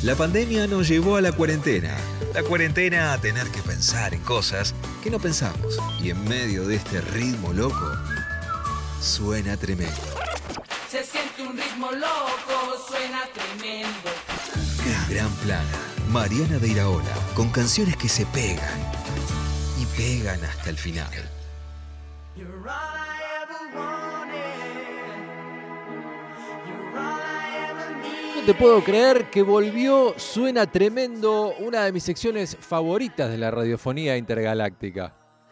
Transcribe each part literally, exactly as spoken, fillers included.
La pandemia nos llevó a la cuarentena. La cuarentena a tener que pensar en cosas que no pensamos. Y en medio de este ritmo loco, suena tremendo. Se siente un ritmo loco, suena tremendo. El Gran Plan. Mariana de Iraola, con canciones que se pegan. Y pegan hasta el final. No te puedo creer que volvió Suena Tremendo, una de mis secciones favoritas de la radiofonía intergaláctica.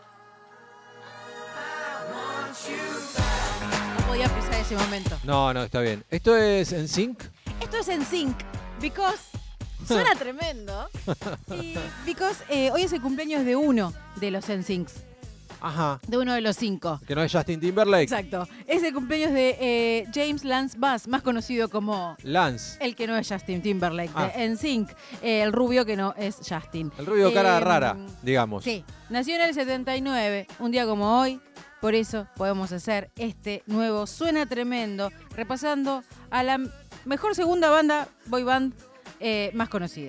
No podía pisar ese momento. No, no, está bien. ¿Esto es N Sync? Esto es N Sync, because suena tremendo. Y because eh, hoy es el cumpleaños de uno de los N Syncs. Ajá. De uno de los cinco. Que no es Justin Timberlake. Exacto. Es el cumpleaños de eh, James Lance Bass, más conocido como Lance. el que no es Justin Timberlake, Ah. de N Sync. Eh, el rubio que no es Justin. El rubio cara Eh, rara, digamos. Sí. Nació en el setenta y nueve, un día como hoy. Por eso podemos hacer este nuevo Suena Tremendo, repasando a la mejor segunda banda, boy band, eh, más conocida.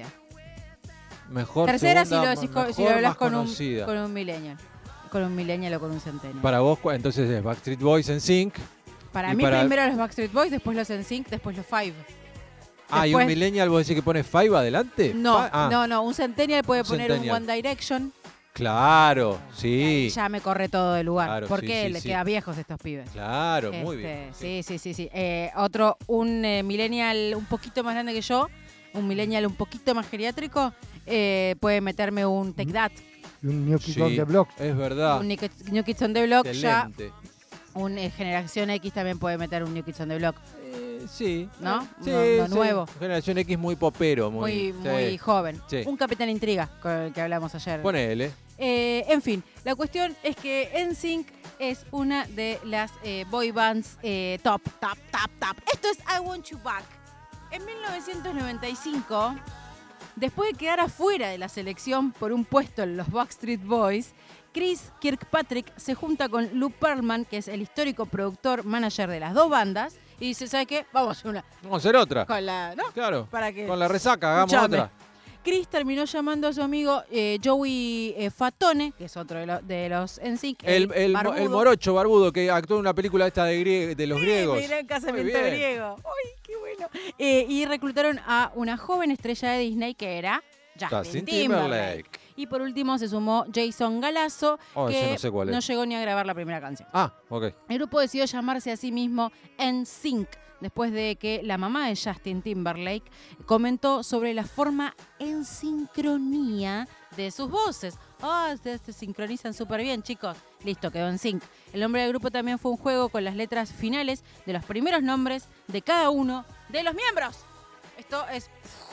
Mejor Tercera segunda, si lo, si, mejor, si lo hablas más con un, conocida. con un millennial. Con un millennial o con un centennial. Para vos, cu- entonces es Backstreet Boys, N Sync. Para y mí para- primero los Backstreet Boys, después los N Sync, después los Five. Ah, ¿y un Después- millennial vos decís que pone Five adelante? No, Fi- ah, no, no. Un centennial puede Un poner centennial. un One Direction. Claro, Y sí. ya me corre todo de lugar. Claro, porque sí, sí, le sí. queda viejos estos pibes. Claro, muy Este, bien. Sí, sí, sí, sí. Eh, otro, un eh, millennial un poquito más grande que yo, un millennial un poquito más geriátrico, eh, puede meterme un Take That, Y un New Kid Sí, on the Block. es verdad. un New Kids- New Kids on the Block, ya Excelente. un eh, Generación X también puede meter un New Kids on the Block. Eh, sí. ¿No? Eh, Sí, No, no sí. nuevo. Generación X muy popero. Muy, Muy, sí. muy joven. Sí. Un Capitán Intriga, con el que hablamos ayer. Ponele. Eh, en fin, la cuestión es que N Sync es una de las eh, boy bands eh, top, top, top, top. Esto es I Want You Back. En mil novecientos noventa y cinco, después de quedar afuera de la selección por un puesto en los Backstreet Boys, Chris Kirkpatrick se junta con Lou Pearlman, que es el histórico productor manager de las dos bandas, y dice, ¿sabes qué? Vamos a hacer una Vamos a hacer otra. con la... ¿no? Claro. Para que... Con la resaca, hagamos Escuchame. otra. Chris terminó llamando a su amigo eh, Joey eh, Fatone, que es otro de, lo- de los N Sync. El, el, mo- el morocho barbudo que actuó en una película esta de, grie- de los griegos. El gran casamiento Muy bien. griego. ¡Ay, qué bueno! Eh, y reclutaron a una joven estrella de Disney que era Justin, Justin Timberlake. Timberlake. Y por último se sumó Jason Galasso, Oh, ese que no sé cuál es. no llegó ni a grabar la primera canción. Ah, ok. El grupo decidió llamarse a sí mismo N Sync, después de que la mamá de Justin Timberlake comentó sobre la forma en sincronía de sus voces. Oh, se, se sincronizan súper bien, chicos. Listo, quedó en sync. El nombre del grupo también fue un juego con las letras finales de los primeros nombres de cada uno de los miembros. Esto es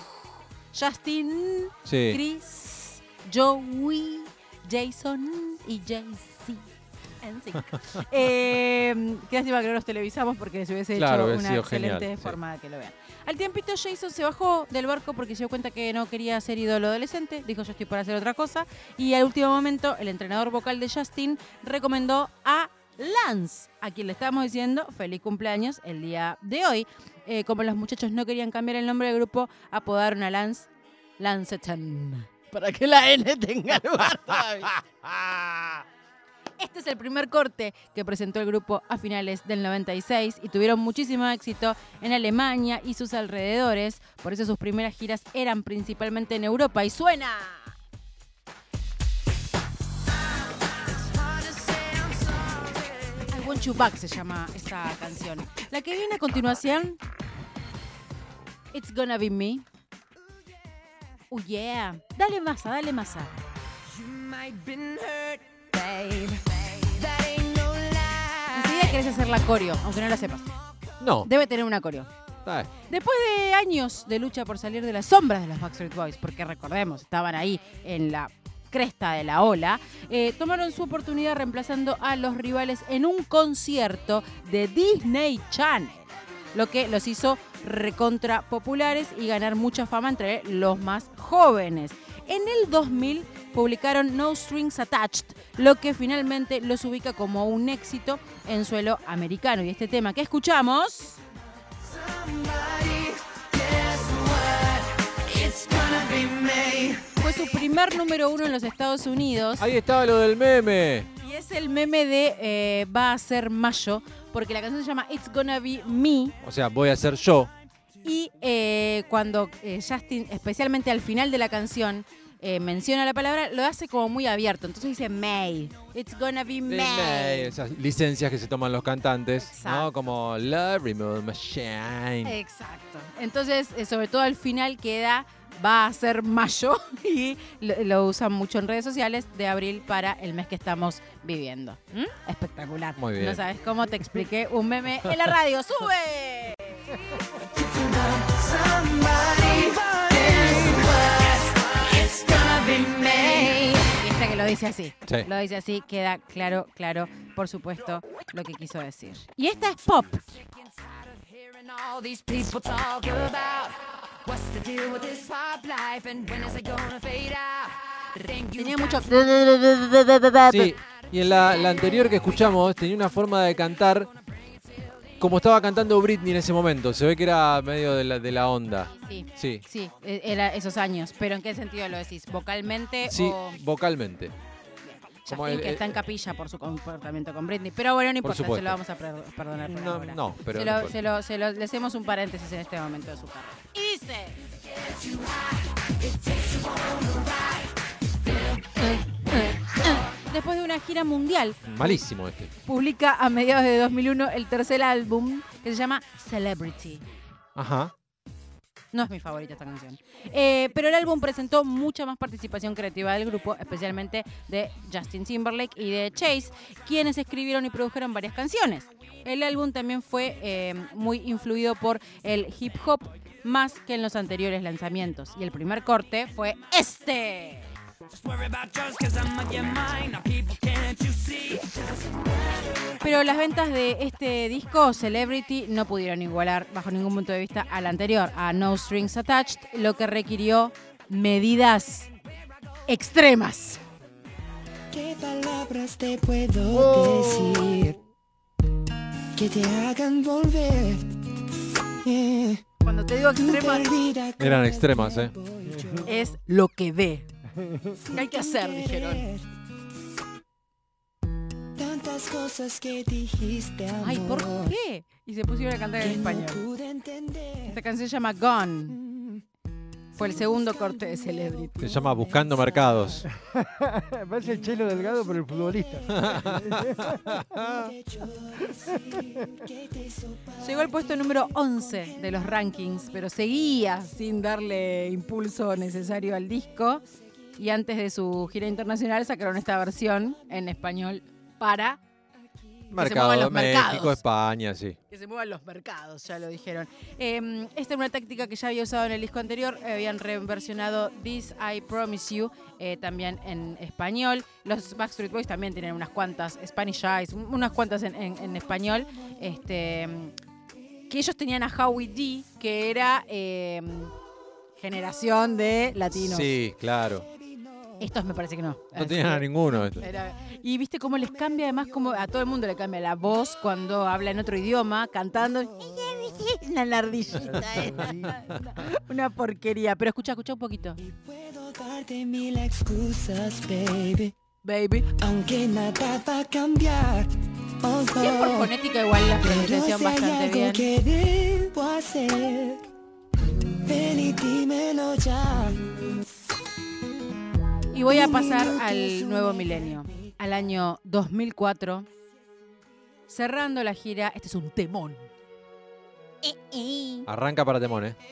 Justin, Sí. Chris, Joey, Jason y Jay-Z. En sync. eh, qué lástima que no los televisamos porque se hubiese Claro, hecho hubiese una sido excelente genial, sí. forma de que lo vean. Al tiempito Jason se bajó del barco porque se dio cuenta que no quería ser ídolo adolescente, dijo yo estoy por hacer otra cosa, y al último momento el entrenador vocal de Justin recomendó a Lance, a quien le estábamos diciendo feliz cumpleaños el día de hoy. Eh, como los muchachos no querían cambiar el nombre del grupo, apodaron a Lance Lanceton, para que la N tenga lugar todavía. Este es el primer corte que presentó el grupo a finales del noventa y seis y tuvieron muchísimo éxito en Alemania y sus alrededores. Por eso sus primeras giras eran principalmente en Europa. Y suena. I Want You Back se llama esta canción. La que viene a continuación, It's Gonna Be Me. Oh yeah. Dale masa, dale masa. Enseguida querés hacer la coreo, aunque no la sepas. No. Debe tener una coreo. Ah, Después de años de lucha por salir de las sombras de los Backstreet Boys, porque recordemos, estaban ahí en la cresta de la ola, eh, tomaron su oportunidad reemplazando a los rivales en un concierto de Disney Channel, lo que los hizo recontra populares y ganar mucha fama entre los más jóvenes. En el dos mil publicaron No Strings Attached, lo que finalmente los ubica como un éxito en suelo americano. Y este tema que escuchamos... su primer número uno en los Estados Unidos. Ahí estaba lo del meme. Y es el meme de eh, va a ser mayo, porque la canción se llama It's Gonna Be Me. O sea, voy a ser yo. Y eh, cuando eh, Justin, especialmente al final de la canción, eh, menciona la palabra, lo hace como muy abierto. Entonces dice May. It's gonna be May. May. Esas licencias que se toman los cantantes, Exacto. ¿no? Como Love Remote Machine. Exacto. Entonces, eh, sobre todo al final queda va a ser mayo y lo, lo usan mucho en redes sociales de abril para el mes que estamos viviendo. ¿Mm? Espectacular. Muy bien. No sabes cómo te expliqué un meme en la radio. ¡Sube! Y esta que lo dice así. Sí. Lo dice así, queda claro, claro, por supuesto, lo que quiso decir. Y esta es pop. All these people talk about what's the deal with this pop life and when is it gonna fade out? Tenía mucho... Sí, y en la, la anterior que escuchamos tenía una forma de cantar como estaba cantando Britney en ese momento. Se ve que era medio de la, de la onda. Sí, Sí, sí, e- era esos años. ¿Pero en qué sentido lo decís? ¿Vocalmente sí, o...? vocalmente. Justin, Como el- que está en capilla por su comportamiento con Britney. Pero bueno, no Por importa, se supuesto. lo vamos a per- perdonar por No, ahora. no, pero se no lo, importa. se lo- se lo- le hacemos un paréntesis en este momento de su carrera. Y dice... Después de una gira mundial, Malísimo este. publica a mediados de dos mil uno el tercer álbum que se llama Celebrity. Ajá. No es mi favorita esta canción. Eh, pero el álbum presentó mucha más participación creativa del grupo, especialmente de Justin Timberlake y de Chase, quienes escribieron y produjeron varias canciones. El álbum también fue eh, muy influido por el hip hop más que en los anteriores lanzamientos. Y el primer corte fue este. Pero las ventas de este disco, Celebrity, no pudieron igualar bajo ningún punto de vista al anterior, a No Strings Attached, lo que requirió medidas extremas. ¿Qué palabras te puedo decir que te hagan volver? Yeah. Cuando te digo extremas, Eran extremas, ¿eh? es lo que ve. ¿Qué hay que hacer? Dijeron. Tantas cosas que dijiste, amor, Ay, ¿por qué? Y se pusieron a cantar en que no español. pude entender. Esta canción se llama Gone. Fue el segundo corte de Celebrity. Se llama Buscando Mercados. Parece el Chelo Delgado, pero el futbolista. Llegó al puesto número once de los rankings, pero seguía sin darle impulso necesario al disco. Y antes de su gira internacional sacaron esta versión en español para Mercado, los México, mercados. España, sí. que se muevan los mercados, ya lo dijeron. Eh, esta es una táctica que ya había usado en el disco anterior. Habían reversionado This I Promise You, eh, también en español. Los Backstreet Boys también tienen unas cuantas, Spanish Eyes, unas cuantas en, en- en español. Este, que ellos tenían a Howie D, que era eh, generación de latinos. Sí, claro. Estos me parece que no. No tenían a ninguno. Esto. Era- y viste cómo les cambia, además, como a todo el mundo le cambia la voz cuando habla en otro idioma, cantando. Una nardillita, eh. Una porquería. Pero escucha, escucha un poquito. Puedo darte mil excusas, baby, Baby. aunque nada va a cambiar. Oh, Si es por oh. fonética, igual la Pero pronunciación si hay bastante algo bien. que debo hacer, ven y dímelo ya. Y voy a pasar al nuevo milenio, al año dos mil cuatro, cerrando la gira. Este es un temón. Arranca para temón, ¿eh?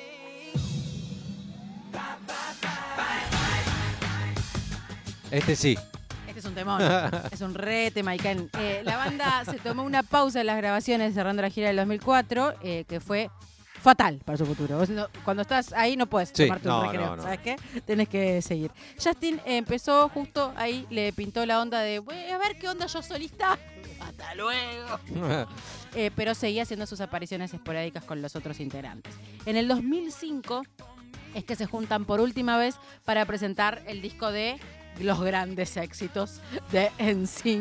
Este sí. Este es un temón. Es un re temaicán. Eh, la banda se tomó una pausa en las grabaciones cerrando la gira del dos mil cuatro, eh, que fue fatal para su futuro. Vos no- cuando estás ahí no puedes Sí, tomarte no, un recreo, no, no. ¿sabes qué? Tenés que seguir. Justin eh, empezó justo ahí, le pintó la onda de, voy a ver qué onda yo solista. Hasta luego. Eh, pero seguía haciendo sus apariciones esporádicas con los otros integrantes. En el dos mil cinco es que se juntan por última vez para presentar el disco de los grandes éxitos de N Sync.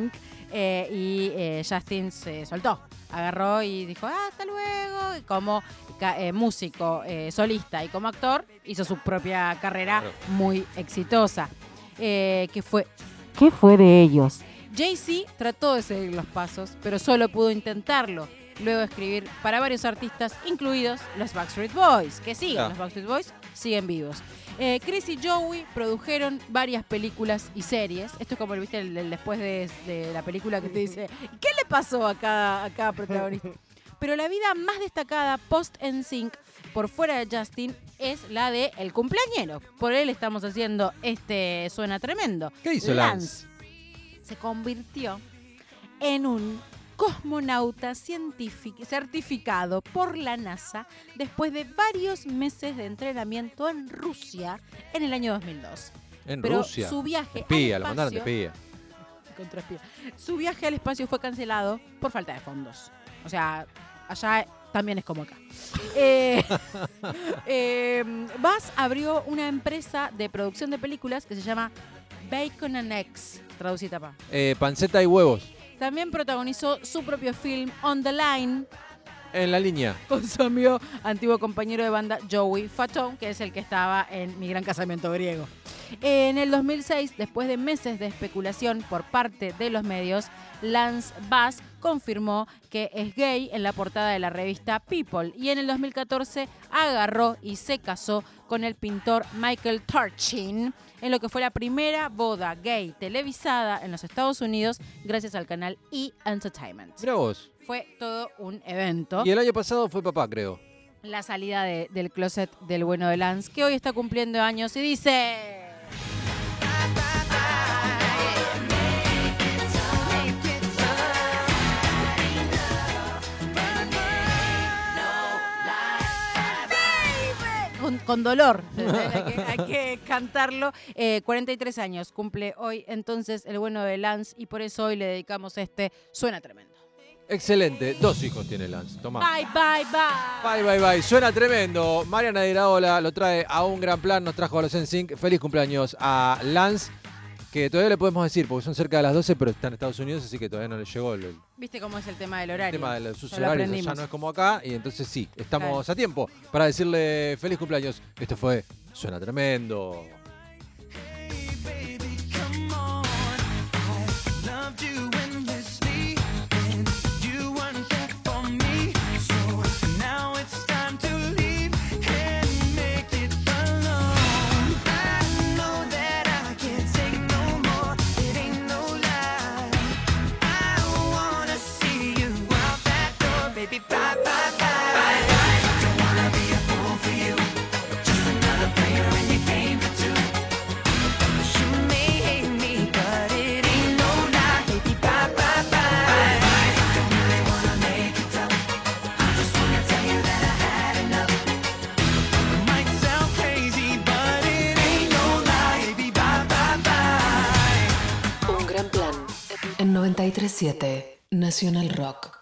eh, y eh, Justin se soltó. Agarró y dijo, ah, hasta luego. Y como eh, músico, eh, solista y como actor, hizo su propia carrera claro. muy exitosa. Eh, ¿Qué fue? ¿Qué fue de ellos? Jay-Z trató de seguir los pasos, pero solo pudo intentarlo. Luego de escribir para varios artistas, incluidos los Backstreet Boys, que siguen, ah. los Backstreet Boys siguen vivos. Eh, Chris y Joey produjeron varias películas y series. Esto es como lo viste el, el después de, de la película que te dice, ¿qué le pasó a cada, a cada protagonista? Pero la vida más destacada post-N Sync, por fuera de Justin, es la de el cumpleañero. Por él estamos haciendo este Suena Tremendo. ¿Qué hizo Lance? Lance se convirtió en un cosmonauta científico certificado por la NASA después de varios meses de entrenamiento en Rusia en el año dos mil dos. En Pero Rusia. Su viaje espía, al lo mandaron de espacio, espía. contra espía. Su viaje al espacio fue cancelado por falta de fondos. O sea, allá también es como acá. eh, eh, Buzz abrió una empresa de producción de películas que se llama Bacon and Eggs, traducida para. Eh, panceta y huevos. También protagonizó su propio film On the Line. En la línea. Con su amigo, antiguo compañero de banda Joey Fatone, que es el que estaba en Mi Gran Casamiento Griego. En el dos mil seis, después de meses de especulación por parte de los medios, Lance Bass confirmó que es gay en la portada de la revista People. Y en el dos mil catorce agarró y se casó con el pintor Michael Turchin, en lo que fue la primera boda gay televisada en los Estados Unidos gracias al canal E! Entertainment. Mirá vos. Fue todo un evento. Y el año pasado fue papá, creo. La salida de, del closet del bueno de Lance, que hoy está cumpliendo años y dice... Con, con dolor, hay que, hay que cantarlo. Eh, cuarenta y tres años cumple hoy entonces el bueno de Lance y por eso hoy le dedicamos este Suena Tremendo. Excelente, dos hijos tiene Lance. Tomá. Bye, bye, bye. Bye, bye, bye. Suena tremendo. Mariana de Iraola lo trae a un gran plan, nos trajo a los N Sync. Feliz cumpleaños a Lance, que todavía le podemos decir, porque son cerca de las doce, pero está en Estados Unidos, así que todavía no le llegó el... ¿Viste cómo es el tema del horario? El tema de sus ya horarios, ya no es como acá, y entonces sí, estamos claro. a tiempo para decirle feliz cumpleaños. Esto fue Suena Tremendo. noventa y tres punto siete Nacional Rock.